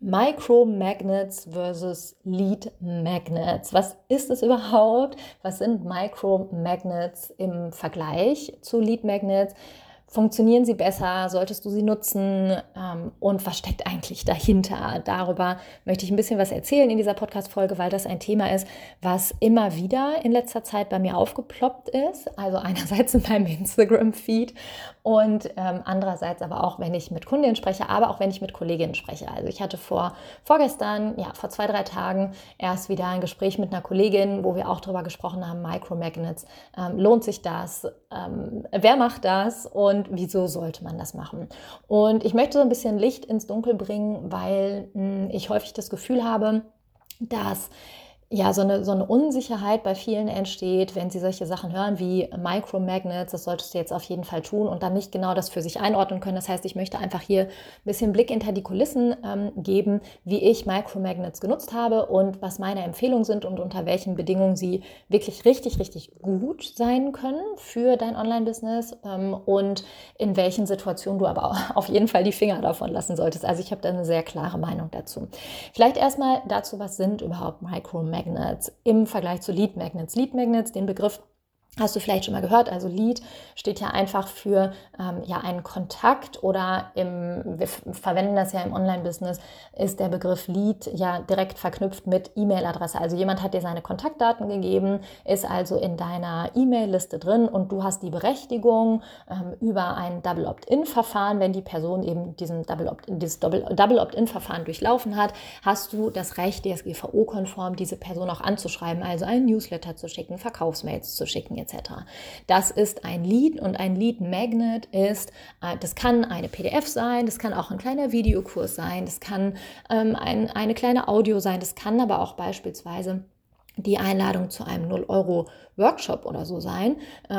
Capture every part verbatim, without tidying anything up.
Micromagnets versus Lead Magnets. Was ist es überhaupt? Was sind Micromagnets im Vergleich zu Lead Magnets? Funktionieren sie besser? Solltest du sie nutzen? Und was steckt eigentlich dahinter? Darüber möchte ich ein bisschen was erzählen in dieser Podcast-Folge, weil das ein Thema ist, was immer wieder in letzter Zeit bei mir aufgeploppt ist. Also einerseits in meinem Instagram-Feed und ähm, andererseits aber auch, wenn ich mit Kundinnen spreche, aber auch wenn ich mit Kolleginnen spreche. Also ich hatte vor vorgestern, ja vor zwei, drei Tagen erst wieder ein Gespräch mit einer Kollegin, wo wir auch darüber gesprochen haben, Micromagnets. Ähm, lohnt sich das? Ähm, wer macht das? Und Und wieso sollte man das machen? Und ich möchte so ein bisschen Licht ins Dunkel bringen, weil mh, ich häufig das Gefühl habe, dass ja, so eine, so eine Unsicherheit bei vielen entsteht, wenn sie solche Sachen hören wie Micromagnets, das solltest du jetzt auf jeden Fall tun und dann nicht genau das für sich einordnen können. Das heißt, ich möchte einfach hier ein bisschen Blick hinter die Kulissen ähm, geben, wie ich Micromagnets genutzt habe und was meine Empfehlungen sind und unter welchen Bedingungen sie wirklich richtig, richtig gut sein können für dein Online-Business ähm, und in welchen Situationen du aber auch auf jeden Fall die Finger davon lassen solltest. Also ich habe da eine sehr klare Meinung dazu. Vielleicht erstmal dazu, was sind überhaupt Micromagnets? Magnets im Vergleich zu Lead Magnets. Lead Magnets, den Begriff hast du vielleicht schon mal gehört. Also Lead steht ja einfach für ähm, ja, einen Kontakt oder im, wir verwenden das ja im Online-Business, ist der Begriff Lead ja direkt verknüpft mit E-Mail-Adresse. Also jemand hat dir seine Kontaktdaten gegeben, ist also in deiner E-Mail-Liste drin und du hast die Berechtigung ähm, über ein Double Opt-in-Verfahren, wenn die Person eben diesen Double Opt-in, dieses Double Opt-in-Verfahren durchlaufen hat, hast du das Recht, D S G V O-konform diese Person auch anzuschreiben, also einen Newsletter zu schicken, Verkaufsmails zu schicken, et cetera. Das ist ein Lead und ein Lead Magnet ist, äh, das kann eine P D F sein, das kann auch ein kleiner Videokurs sein, das kann ähm, ein, eine kleine Audio sein, das kann aber auch beispielsweise die Einladung zu einem null Euro Workshop oder so sein.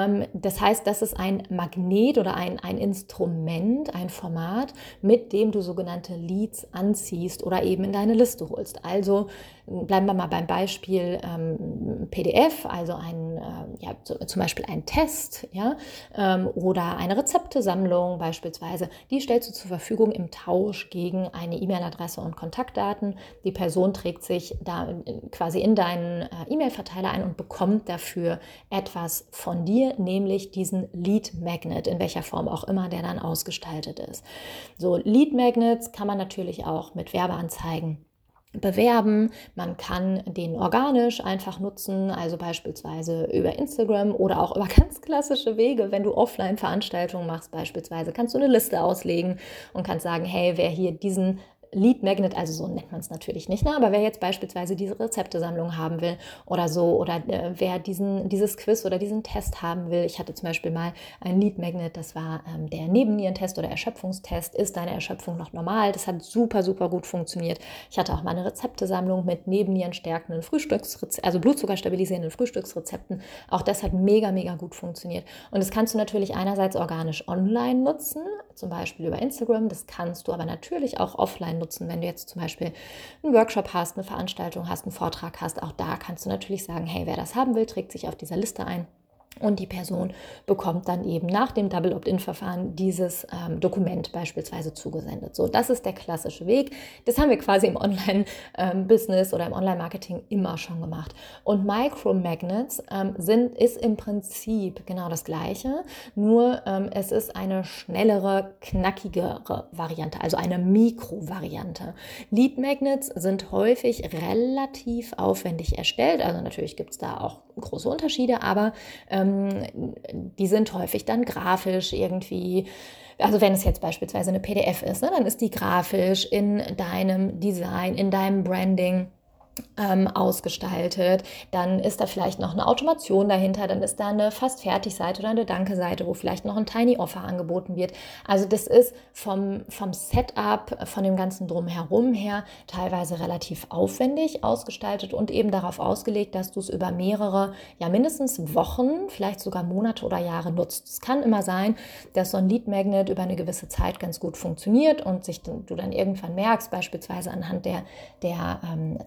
Das heißt, das ist ein Magnet oder ein, ein Instrument, ein Format, mit dem du sogenannte Leads anziehst oder eben in deine Liste holst. Also bleiben wir mal beim Beispiel ähm, P D F, also ein, äh, ja, zum Beispiel ein Test, ja, ähm, oder eine Rezeptesammlung beispielsweise. Die stellst du zur Verfügung im Tausch gegen eine E-Mail-Adresse und Kontaktdaten. Die Person trägt sich da quasi in deinen äh, E-Mail-Verteiler ein und bekommt dafür etwas von dir, nämlich diesen Lead Magnet, in welcher Form auch immer der dann ausgestaltet ist. So, Lead Magnets kann man natürlich auch mit Werbeanzeigen bewerben. Man kann den organisch einfach nutzen, also beispielsweise über Instagram oder auch über ganz klassische Wege. Wenn du Offline-Veranstaltungen machst beispielsweise, kannst du eine Liste auslegen und kannst sagen, hey, wer hier diesen Lead Magnet, also so nennt man es natürlich nicht, ne? Aber wer jetzt beispielsweise diese Rezeptesammlung haben will oder so, oder äh, wer diesen, dieses Quiz oder diesen Test haben will. Ich hatte zum Beispiel mal ein Lead Magnet, das war ähm, der Nebennierentest oder Erschöpfungstest. Ist deine Erschöpfung noch normal? Das hat super, super gut funktioniert. Ich hatte auch mal eine Rezeptesammlung mit nebennierenstärkenden Frühstücksrezepten, also blutzuckerstabilisierenden Frühstücksrezepten. Auch das hat mega, mega gut funktioniert. Und das kannst du natürlich einerseits organisch online nutzen, zum Beispiel über Instagram. Das kannst du aber natürlich auch offline nutzen, wenn du jetzt zum Beispiel einen Workshop hast, eine Veranstaltung hast, einen Vortrag hast. Auch da kannst du natürlich sagen, hey, wer das haben will, trägt sich auf dieser Liste ein. Und die Person bekommt dann eben nach dem Double Opt-in-Verfahren dieses ähm, Dokument beispielsweise zugesendet. So, das ist der klassische Weg. Das haben wir quasi im Online-Business ähm, oder im Online-Marketing immer schon gemacht. Und Micromagnets ähm, sind, ist im Prinzip genau das Gleiche, nur ähm, es ist eine schnellere, knackigere Variante, also eine Mikro-Variante. Lead Magnets sind häufig relativ aufwendig erstellt, also natürlich gibt es da auch große Unterschiede, aber ähm, die sind häufig dann grafisch irgendwie, also wenn es jetzt beispielsweise eine P D F ist, ne, dann ist die grafisch in deinem Design, in deinem Branding Ähm, ausgestaltet, dann ist da vielleicht noch eine Automation dahinter, dann ist da eine Fast-Fertig-Seite oder eine Danke-Seite, wo vielleicht noch ein Tiny Offer angeboten wird. Also das ist vom, vom Setup, von dem ganzen Drumherum her teilweise relativ aufwendig ausgestaltet und eben darauf ausgelegt, dass du es über mehrere, ja mindestens Wochen, vielleicht sogar Monate oder Jahre nutzt. Es kann immer sein, dass so ein Lead Magnet über eine gewisse Zeit ganz gut funktioniert und sich du dann irgendwann merkst, beispielsweise anhand der, der ähm, Zahlen,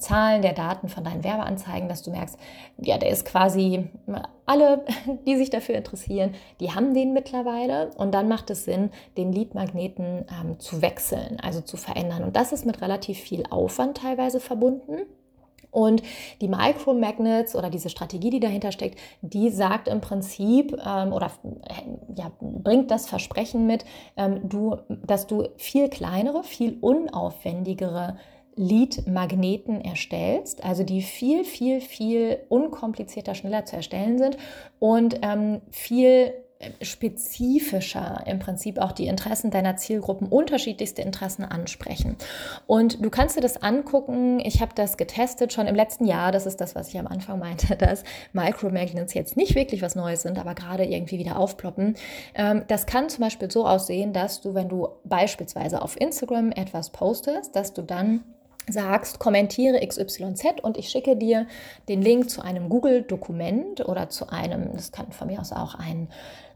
der Daten von deinen Werbeanzeigen, dass du merkst, ja, der ist quasi, alle, die sich dafür interessieren, die haben den mittlerweile und dann macht es Sinn, den Lead-Magneten ähm, zu wechseln, also zu verändern. Und das ist mit relativ viel Aufwand teilweise verbunden. Und die Micromagnets oder diese Strategie, die dahinter steckt, die sagt im Prinzip ähm, oder ja, bringt das Versprechen mit, ähm, du, dass du viel kleinere, viel unaufwendigere Lead-Magneten erstellst, also die viel, viel, viel unkomplizierter, schneller zu erstellen sind und ähm, viel spezifischer im Prinzip auch die Interessen deiner Zielgruppen, unterschiedlichste Interessen ansprechen. Und du kannst dir das angucken, ich habe das getestet schon im letzten Jahr, das ist das, was ich am Anfang meinte, dass Micromagnets jetzt nicht wirklich was Neues sind, aber gerade irgendwie wieder aufploppen. Das kann zum Beispiel so aussehen, dass du, wenn du beispielsweise auf Instagram etwas postest, dass du dann sagst, kommentiere X Y Z und ich schicke dir den Link zu einem Google-Dokument oder zu einem, das kann von mir aus auch ein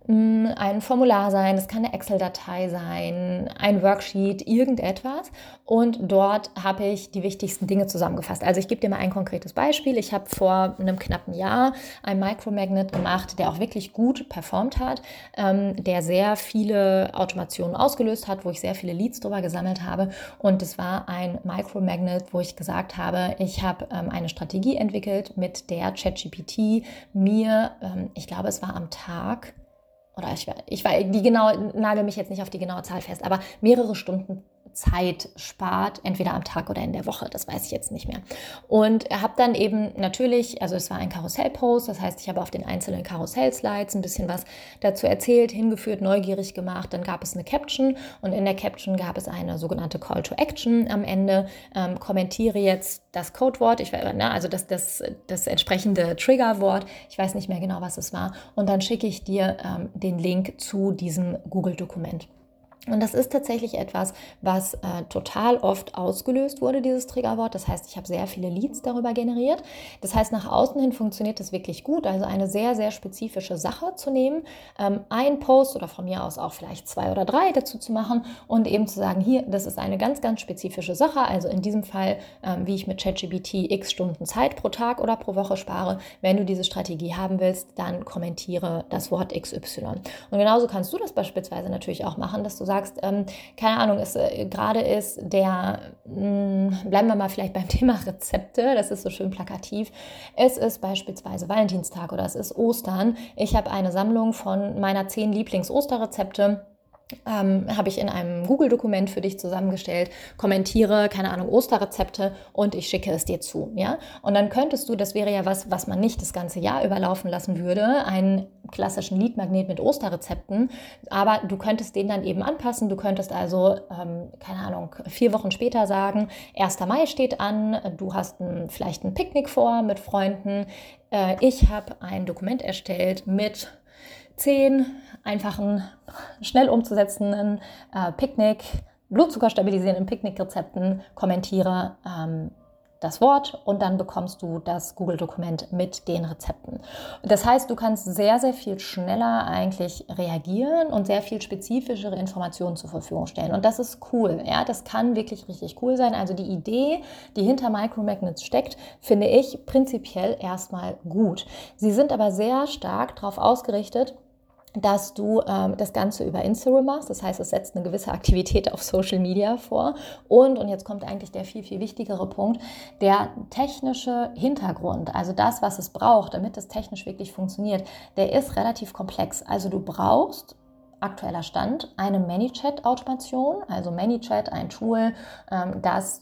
ein Formular sein, das kann eine Excel-Datei sein, ein Worksheet, irgendetwas. Und dort habe ich die wichtigsten Dinge zusammengefasst. Also ich gebe dir mal ein konkretes Beispiel. Ich habe vor einem knappen Jahr einen Micromagnet gemacht, der auch wirklich gut performt hat, ähm, der sehr viele Automationen ausgelöst hat, wo ich sehr viele Leads drüber gesammelt habe. Und es war ein Micromagnet, wo ich gesagt habe, ich habe ähm, eine Strategie entwickelt, mit der ChatGPT mir, ähm, ich glaube, es war am Tag, oder ich, ich war, die genau, nagel mich jetzt nicht auf die genaue Zahl fest, aber mehrere Stunden Zeit spart, entweder am Tag oder in der Woche, das weiß ich jetzt nicht mehr. Und habe dann eben natürlich, also es war ein Karussell-Post, das heißt, ich habe auf den einzelnen Karussell-Slides ein bisschen was dazu erzählt, hingeführt, neugierig gemacht, dann gab es eine Caption und in der Caption gab es eine sogenannte Call to Action am Ende, ähm, kommentiere jetzt das Codewort, ich, ne, also das, das, das entsprechende Triggerwort, ich weiß nicht mehr genau, was es war, und dann schicke ich dir ähm, den Link zu diesem Google-Dokument. Und das ist tatsächlich etwas, was äh, total oft ausgelöst wurde, dieses Triggerwort. Das heißt, ich habe sehr viele Leads darüber generiert. Das heißt, nach außen hin funktioniert das wirklich gut. Also eine sehr, sehr spezifische Sache zu nehmen, ähm, einen Post oder von mir aus auch vielleicht zwei oder drei dazu zu machen und eben zu sagen, hier, das ist eine ganz, ganz spezifische Sache. Also in diesem Fall, ähm, wie ich mit ChatGPT x Stunden Zeit pro Tag oder pro Woche spare. Wenn du diese Strategie haben willst, dann kommentiere das Wort X Y. Und genauso kannst du das beispielsweise natürlich auch machen, dass du sagst, sagst, ähm, keine Ahnung, es äh, gerade ist der, mh, bleiben wir mal vielleicht beim Thema Rezepte, das ist so schön plakativ, es ist beispielsweise Valentinstag oder es ist Ostern, ich habe eine Sammlung von meiner zehn Lieblings-Osterrezepte, Ähm, habe ich in einem Google-Dokument für dich zusammengestellt, kommentiere, keine Ahnung, Osterrezepte und ich schicke es dir zu, ja? Und dann könntest du, das wäre ja was, was man nicht das ganze Jahr überlaufen lassen würde, einen klassischen Lead-Magnet mit Osterrezepten, aber du könntest den dann eben anpassen, du könntest also, ähm, keine Ahnung, vier Wochen später sagen, erster Mai steht an, du hast ein, vielleicht ein Picknick vor mit Freunden, äh, ich habe ein Dokument erstellt mit zehn einfachen, schnell umzusetzenden äh, Picknick, Blutzucker stabilisierenden Picknickrezepten, kommentiere ähm, das Wort und dann bekommst du das Google-Dokument mit den Rezepten. Das heißt, du kannst sehr, sehr viel schneller eigentlich reagieren und sehr viel spezifischere Informationen zur Verfügung stellen. Und das ist cool. Ja? Das kann wirklich richtig cool sein. Also die Idee, die hinter Micromagnets steckt, finde ich prinzipiell erstmal gut. Sie sind aber sehr stark darauf ausgerichtet, dass du ähm, das Ganze über Instagram machst. Das heißt, es setzt eine gewisse Aktivität auf Social Media vor. Und, und jetzt kommt eigentlich der viel, viel wichtigere Punkt, der technische Hintergrund, also das, was es braucht, damit es technisch wirklich funktioniert, der ist relativ komplex. Also du brauchst, aktueller Stand, eine ManyChat-Automation, also ManyChat, ein Tool, ähm, das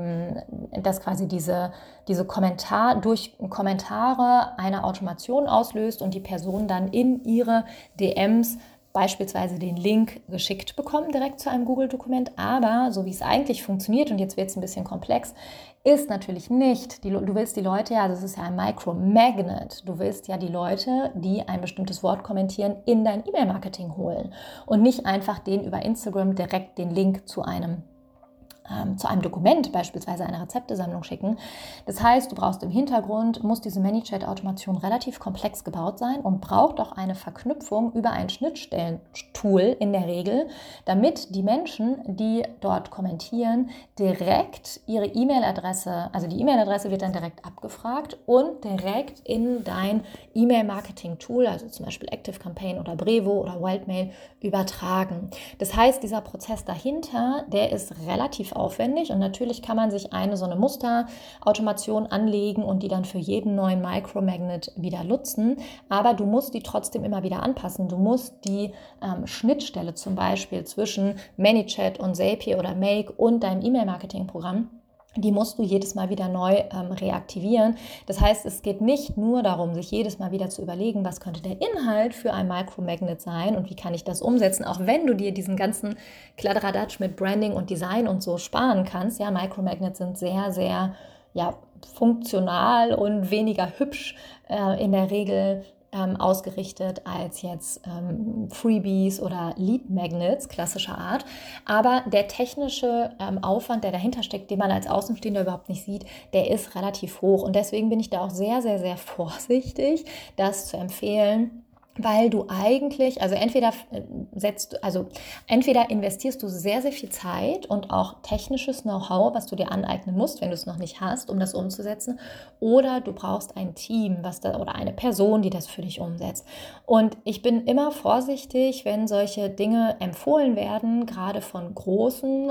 dass quasi diese, diese Kommentar, durch Kommentare eine Automation auslöst und die Person dann in ihre D Ms beispielsweise den Link geschickt bekommen, direkt zu einem Google-Dokument. Aber so wie es eigentlich funktioniert, und jetzt wird es ein bisschen komplex, ist natürlich nicht, die, du willst die Leute ja, das ist ja ein Micromagnet, du willst ja die Leute, die ein bestimmtes Wort kommentieren, in dein E-Mail-Marketing holen und nicht einfach denen über Instagram direkt den Link zu einem ähm, zu einem Dokument, beispielsweise eine Rezeptesammlung schicken. Das heißt, du brauchst im Hintergrund, muss diese ManyChat-Automation relativ komplex gebaut sein und braucht auch eine Verknüpfung über ein Schnittstellentool in der Regel, damit die Menschen, die dort kommentieren, direkt ihre E-Mail-Adresse, also die E-Mail-Adresse wird dann direkt abgefragt und direkt in dein E-Mail-Marketing-Tool, also zum Beispiel ActiveCampaign oder Brevo oder Wildmail, übertragen. Das heißt, dieser Prozess dahinter, der ist relativ aufwendig und natürlich kann man sich eine so eine Musterautomation anlegen und die dann für jeden neuen Micromagnet wieder nutzen, aber du musst die trotzdem immer wieder anpassen. Du musst die ähm, Schnittstelle zum Beispiel zwischen ManyChat und Zapier oder Make und deinem E-Mail-Marketing-Programm, die musst du jedes Mal wieder neu ähm, reaktivieren. Das heißt, es geht nicht nur darum, sich jedes Mal wieder zu überlegen, was könnte der Inhalt für ein Micromagnet sein und wie kann ich das umsetzen, auch wenn du dir diesen ganzen Kladderadatsch mit Branding und Design und so sparen kannst. Ja, Micromagnets sind sehr, sehr ja, funktional und weniger hübsch äh, in der Regel Ähm, ausgerichtet als jetzt ähm, Freebies oder Lead Magnets klassischer Art. Aber der technische ähm, Aufwand, der dahinter steckt, den man als Außenstehender überhaupt nicht sieht, der ist relativ hoch. Und deswegen bin ich da auch sehr, sehr, sehr vorsichtig, das zu empfehlen. Weil du eigentlich, also entweder setzt, also entweder investierst du sehr, sehr viel Zeit und auch technisches Know-how, was du dir aneignen musst, wenn du es noch nicht hast, um das umzusetzen, oder du brauchst ein Team, was da, oder eine Person, die das für dich umsetzt. Und ich bin immer vorsichtig, wenn solche Dinge empfohlen werden, gerade von großen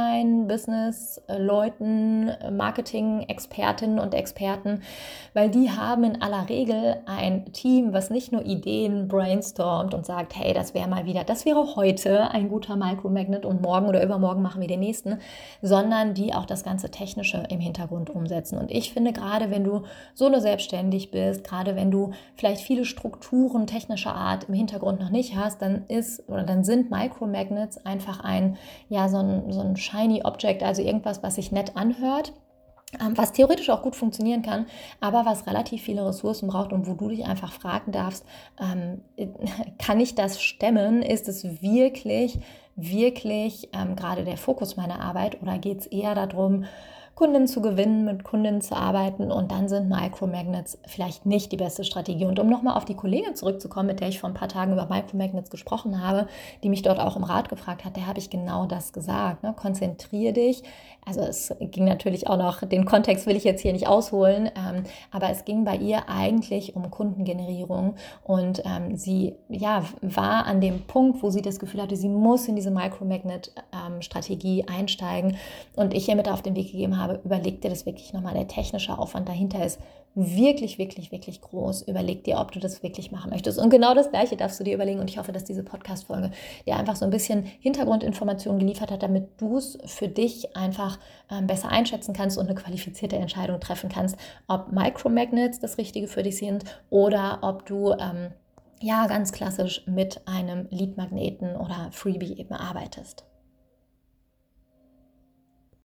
Online-Business-Leuten, Marketing-Expertinnen und Experten, weil die haben in aller Regel ein Team, was nicht nur Ideen brainstormt und sagt, hey, das wäre mal wieder, das wäre heute ein guter Micromagnet und morgen oder übermorgen machen wir den nächsten, sondern die auch das ganze Technische im Hintergrund umsetzen. Und ich finde, gerade wenn du solo selbstständig bist, gerade wenn du vielleicht viele Strukturen technischer Art im Hintergrund noch nicht hast, dann ist oder dann sind Micromagnets einfach ein, ja, so ein, so ein shiny Object, also irgendwas, was sich nett anhört, was theoretisch auch gut funktionieren kann, aber was relativ viele Ressourcen braucht und wo du dich einfach fragen darfst, ähm, kann ich das stemmen? Ist es wirklich, wirklich ähm, gerade der Fokus meiner Arbeit oder geht es eher darum, Kunden zu gewinnen, mit Kunden zu arbeiten und dann sind Micromagnets vielleicht nicht die beste Strategie. Und um nochmal auf die Kollegin zurückzukommen, mit der ich vor ein paar Tagen über Micromagnets gesprochen habe, die mich dort auch im Rat gefragt hat, der habe ich genau das gesagt. Ne? Konzentriere dich. Also es ging natürlich auch noch, den Kontext will ich jetzt hier nicht ausholen, ähm, aber es ging bei ihr eigentlich um Kundengenerierung und ähm, sie ja, war an dem Punkt, wo sie das Gefühl hatte, sie muss in diese Micromagnet-Strategie ähm, einsteigen und ich ihr mit auf den Weg gegeben habe, überleg dir das wirklich nochmal, der technische Aufwand dahinter ist wirklich, wirklich, wirklich groß. Überleg dir, ob du das wirklich machen möchtest. Und genau das Gleiche darfst du dir überlegen. Und ich hoffe, dass diese Podcast-Folge dir einfach so ein bisschen Hintergrundinformationen geliefert hat, damit du es für dich einfach ähm, besser einschätzen kannst und eine qualifizierte Entscheidung treffen kannst, ob Micromagnets das Richtige für dich sind oder ob du ähm, ja ganz klassisch mit einem Lead-Magneten oder Freebie eben arbeitest.